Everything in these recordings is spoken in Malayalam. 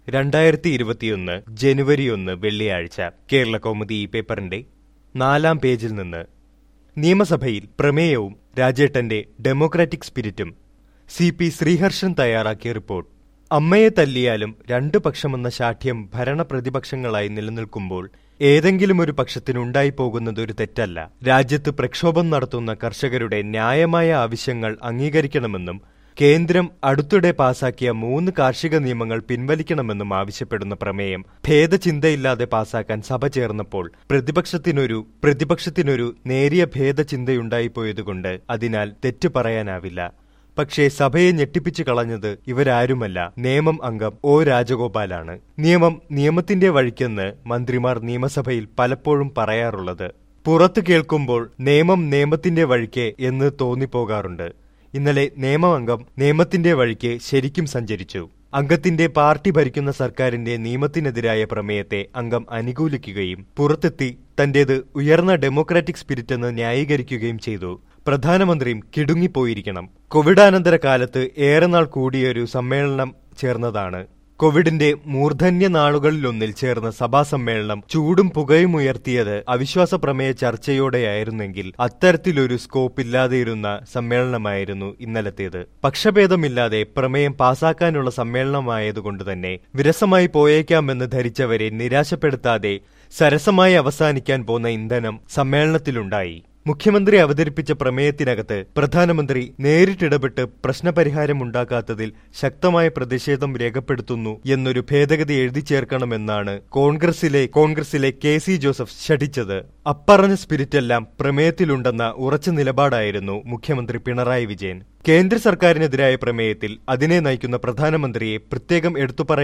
2021 ജനുവരി 1 വെള്ളിയാഴ്ച കേരളകൗമുദി പേപ്പറിന്റെ 4-ാം പേജിൽ നിന്ന് നിയമസഭയിൽ പ്രമേയവും രാജേട്ടന്റെ ഡെമോക്രാറ്റിക് സ്പിരിറ്റും CP ശ്രീഹർഷൻ തയ്യാറാക്കിയ റിപ്പോർട്ട്. അമ്മയെ തല്ലിയാലും രണ്ടു പക്ഷമെന്ന ശാഠ്യം ഭരണപ്രതിപക്ഷങ്ങളായി നിലനിൽക്കുമ്പോൾ ഏതെങ്കിലും ഒരു പക്ഷത്തിനുണ്ടായിപ്പോകുന്നത് ഒരു തെറ്റല്ല. രാജ്യത്ത് പ്രക്ഷോഭം നടത്തുന്ന കർഷകരുടെ ന്യായമായ ആവശ്യങ്ങൾ അംഗീകരിക്കണമെന്നും കേന്ദ്രം അടുത്തിടെ പാസാക്കിയ 3 കാർഷിക നിയമങ്ങൾ പിൻവലിക്കണമെന്നും ആവശ്യപ്പെടുന്ന പ്രമേയം ഭേദചിന്തയില്ലാതെ പാസാക്കാൻ സഭ ചേർന്നപ്പോൾ പ്രതിപക്ഷത്തിനൊരു നേരിയ ഭേദചിന്തയുണ്ടായിപ്പോയതുകൊണ്ട് അതിനാൽ തെറ്റു പറയാനാവില്ല. പക്ഷേ സഭയെ ഞെട്ടിപ്പിച്ചു കളഞ്ഞത് ഇവരാരുമല്ല, നിയമം അംഗം ഒ രാജഗോപാലാണ്. നിയമത്തിന്റെ വഴിക്കെന്ന് മന്ത്രിമാർ നിയമസഭയിൽ പലപ്പോഴും പറയാറുള്ളത് പുറത്തു കേൾക്കുമ്പോൾ നിയമത്തിന്റെ വഴിക്ക് എന്ന് തോന്നിപ്പോകാറുണ്ട്. ഇന്നലെ നിയമഅംഗം നിയമത്തിന്റെ വഴിക്ക് ശരിക്കും സഞ്ചരിച്ചു. അംഗത്തിന്റെ പാർട്ടി ഭരിക്കുന്ന സർക്കാരിന്റെ നിയമത്തിനെതിരായ പ്രമേയത്തെ അംഗം അനുകൂലിക്കുകയും പുറത്തെത്തി തന്റേത് ഉയർന്ന ഡെമോക്രാറ്റിക് സ്പിരിറ്റെന്ന് ന്യായീകരിക്കുകയും ചെയ്തു. പ്രധാനമന്ത്രിയും കിടുങ്ങിപ്പോയിരിക്കണം. കോവിഡാനന്തര കാലത്ത് ഏറെ നാൾ കൂടിയൊരു സമ്മേളനം ചേർന്നതാണ്. കോവിഡിന്റെ മൂർധന്യ നാളുകളിലൊന്നിൽ ചേർന്ന സഭാ സമ്മേളനം ചൂടും പുകയും ഉയർത്തിയത് അവിശ്വാസ പ്രമേയ ചർച്ചയോടെയായിരുന്നെങ്കിൽ അത്തരത്തിലൊരു സ്കോപ്പ് ഇല്ലാതെയിരുന്ന സമ്മേളനമായിരുന്നു ഇന്നലത്തേത്. പക്ഷഭേദമില്ലാതെ പ്രമേയം പാസാക്കാനുള്ള സമ്മേളനമായതുകൊണ്ടുതന്നെ വിരസമായി പോയേക്കാമെന്ന് ധരിച്ചവരെ നിരാശപ്പെടുത്താതെ സരസമായി അവസാനിക്കാൻ പോന്ന ഇന്ധനം സമ്മേളനത്തിലുണ്ടായി. മുഖ്യമന്ത്രി അവതരിപ്പിച്ച പ്രമേയത്തിനകത്ത് പ്രധാനമന്ത്രി നേരിട്ടിടപെട്ട് പ്രശ്നപരിഹാരമുണ്ടാക്കാത്തതിൽ ശക്തമായ പ്രതിഷേധം രേഖപ്പെടുത്തുന്നു എന്നൊരു ഭേദഗതി എഴുതി ചേർക്കണമെന്നാണ് കോൺഗ്രസിലെ KC ജോസഫ് ശഠിച്ചത്. അപ്പറഞ്ഞ സ്പിരിറ്റെല്ലാം പ്രമേയത്തിലുണ്ടെന്ന ഉറച്ച നിലപാടായിരുന്നു മുഖ്യമന്ത്രി പിണറായി വിജയൻ. കേന്ദ്ര സർക്കാരിനെതിരായ പ്രമേയത്തിൽ അതിനെ നയിക്കുന്ന പ്രധാനമന്ത്രിയെ പ്രത്യേകം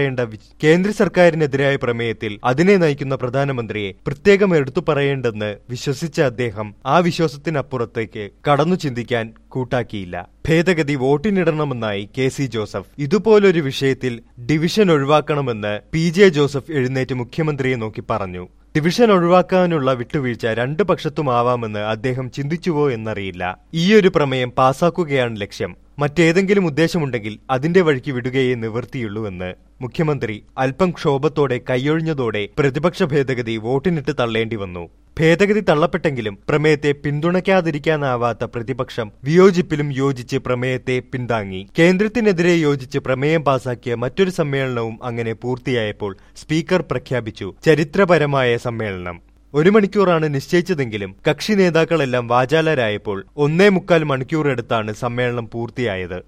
എടുത്തു പറയേണ്ടെന്ന് വിശ്വസിച്ച അദ്ദേഹം ആ വിശ്വാസത്തിനപ്പുറത്തേക്ക് കടന്നു ചിന്തിക്കാൻ കൂട്ടാക്കിയില്ല. ഭേദഗതി വോട്ടിനിടണമെന്നായി KC ജോസഫ്. ഇതുപോലൊരു വിഷയത്തിൽ ഡിവിഷൻ ഒഴിവാക്കണമെന്ന് PJ ജോസഫ് എഴുന്നേറ്റ് മുഖ്യമന്ത്രിയെ നോക്കി പറഞ്ഞു. ഡിവിഷൻ ഒഴിവാക്കാനുള്ള വിട്ടുവീഴ്ച രണ്ടു പക്ഷത്തുമാവാമെന്ന് അദ്ദേഹം ചിന്തിച്ചുവോ എന്നറിയില്ല. ഈയൊരു പ്രമേയം പാസാക്കുകയാണ് ലക്ഷ്യം. മറ്റേതെങ്കിലും ഉദ്ദേശമുണ്ടെങ്കിൽ അതിന്റെ വഴിക്ക് വിടുകയേ നിവൃത്തിയുള്ളൂവെന്ന് മുഖ്യമന്ത്രി അല്പം ക്ഷോഭത്തോടെ കൈയൊഴിഞ്ഞതോടെ പ്രതിപക്ഷ ഭേദഗതി വോട്ടിനിട്ട് തള്ളേണ്ടി വന്നു. ഭേദഗതി തള്ളപ്പെട്ടെങ്കിലും പ്രമേയത്തെ പിന്തുണയ്ക്കാതിരിക്കാനാവാത്ത പ്രതിപക്ഷം വിയോജിപ്പിലും യോജിച്ച് പ്രമേയത്തെ പിന്താങ്ങി. കേന്ദ്രത്തിനെതിരെ യോജിച്ച് പ്രമേയം പാസാക്കിയ മറ്റൊരു സമ്മേളനവും അങ്ങനെ പൂർത്തിയായപ്പോൾ സ്പീക്കർ പ്രഖ്യാപിച്ചു ചരിത്രപരമായ സമ്മേളനം. 1 മണിക്കൂറാണ് നിശ്ചയിച്ചതെങ്കിലും കക്ഷി നേതാക്കളെല്ലാം വാചാലരായപ്പോൾ 1.25 മണിക്കൂറെടുത്താണ് സമ്മേളനം പൂർത്തിയായത്.